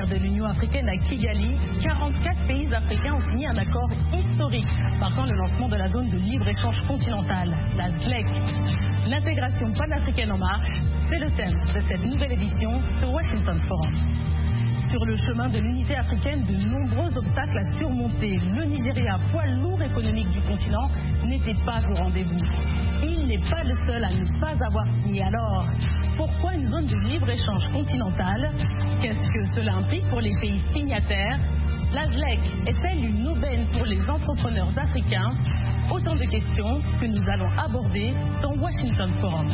sommaire de l'Union africaine à Kigali, 44 pays africains ont signé un accord historique marquant le lancement de la zone de libre-échange continentale, la ZLEC. L'intégration panafricaine en marche, c'est le thème de cette nouvelle édition de Washington Forum. Sur le chemin de l'unité africaine, de nombreux obstacles à surmonter. Le Nigeria, poids lourd économique du continent, n'était pas au rendez-vous. Il n'est pas le seul à ne pas avoir signé. Alors, pourquoi une zone de libre-échange continentale? Qu'est-ce que cela implique pour les pays signataires? La ZLEC est-elle une aubaine pour les entrepreneurs africains? Autant de questions que nous allons aborder dans Washington Forum.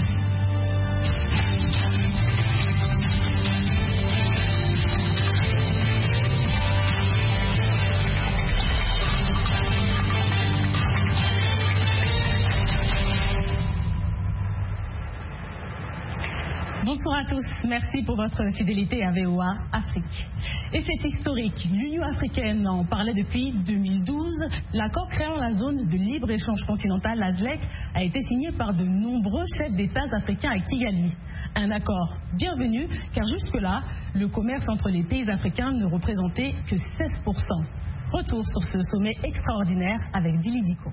Bonsoir à tous, merci pour votre fidélité à VOA Afrique. Et c'est historique, l'Union africaine en parlait depuis 2012. L'accord créant la zone de libre-échange continentale, la ZLEC, a été signé par de nombreux chefs d'État africains à Kigali. Un accord bienvenu, car jusque-là, le commerce entre les pays africains ne représentait que 16%. Retour sur ce sommet extraordinaire avec Dili Diko.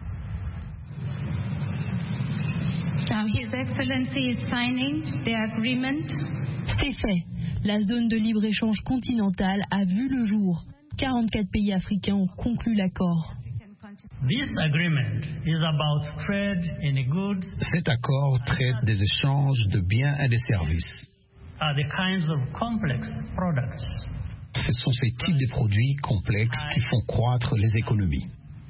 Now, His Excellency is signing the agreement. C'est fait. La zone de libre-échange continentale a vu le jour. 44 pays africains ont conclu l'accord. Cet accord traite des échanges de biens et de services. Ce sont ces types de produits complexes qui font croître les économies.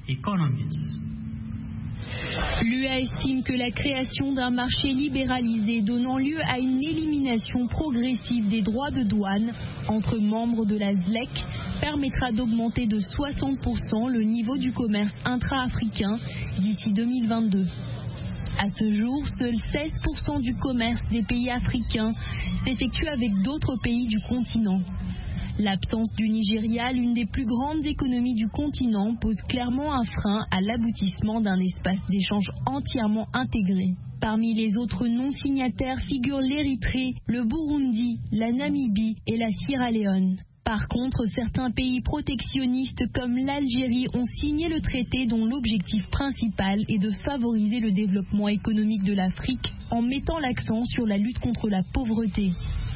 L'UE estime que la création d'un marché libéralisé donnant lieu à une élimination progressive des droits de douane entre membres de la ZLEC permettra d'augmenter de 60% le niveau du commerce intra-africain d'ici 2022. À ce jour, seuls 16% du commerce des pays africains s'effectue avec d'autres pays du continent. L'absence du Nigeria, l'une des plus grandes économies du continent, pose clairement un frein à l'aboutissement d'un espace d'échange entièrement intégré. Parmi les autres non-signataires figurent l'Érythrée, le Burundi, la Namibie et la Sierra Leone. Par contre, certains pays protectionnistes comme l'Algérie ont signé le traité dont l'objectif principal est de favoriser le développement économique de l'Afrique en mettant l'accent sur la lutte contre la pauvreté.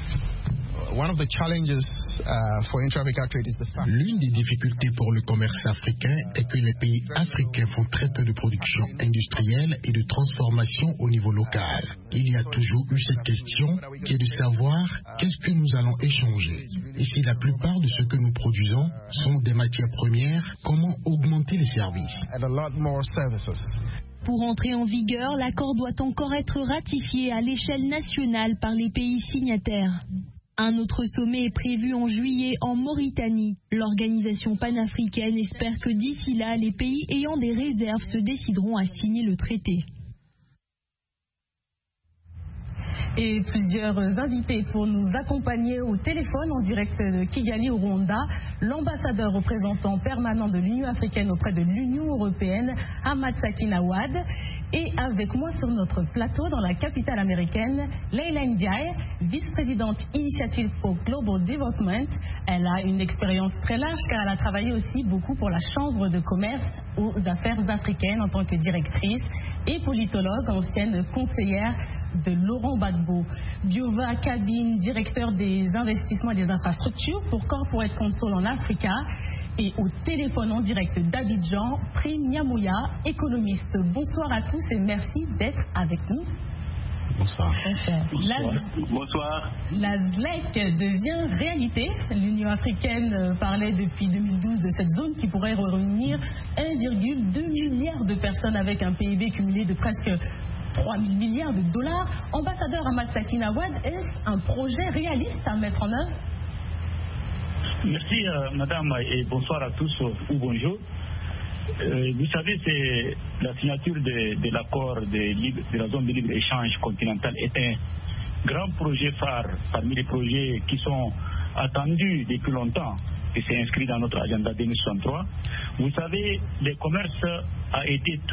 L'une des difficultés pour le commerce africain est que les pays africains font très peu de production industrielle et de transformation au niveau local. Il y a toujours eu cette question qui est de savoir qu'est-ce que nous allons échanger. Et si la plupart de ce que nous produisons sont des matières premières, comment augmenter les services? Pour entrer en vigueur, l'accord doit encore être ratifié à l'échelle nationale par les pays signataires. Un autre sommet est prévu en juillet en Mauritanie. L'organisation panafricaine espère que d'ici là, les pays ayant des réserves se décideront à signer le traité. Et plusieurs invités pour nous accompagner au téléphone en direct de Kigali au Rwanda. L'ambassadeur représentant permanent de l'Union africaine auprès de l'Union européenne, Ahmad Sakina Awad. Et avec moi sur notre plateau dans la capitale américaine, Leila Ndiaye, vice-présidente Initiative for Global Development. Elle a une expérience très large car elle a travaillé aussi beaucoup pour la Chambre de commerce aux affaires africaines en tant que directrice et politologue, ancienne conseillère de Laurent Gbagbo. Biova Kabine, directeur des investissements et des infrastructures pour Corporate Council en Africa. Et au téléphone en direct d'Abidjan, Prime Nyamouya, économiste. Bonsoir à tous et merci d'être avec nous. Bonsoir. Bonsoir. La ZLEC devient réalité. L'Union africaine parlait depuis 2012 de cette zone qui pourrait réunir 1,2 milliard de personnes avec un PIB cumulé de presque 3 000 milliards de dollars. Ambassadeur Ahmad Sakina Awad, est-ce un projet réaliste à mettre en œuvre? Merci madame et bonsoir à tous ou bonjour. Vous savez, c'est la signature de l'accord de la zone de libre-échange continentale est un grand projet phare parmi les projets qui sont attendus depuis longtemps et c'est inscrit dans notre agenda 2063. Vous savez, le commerce a été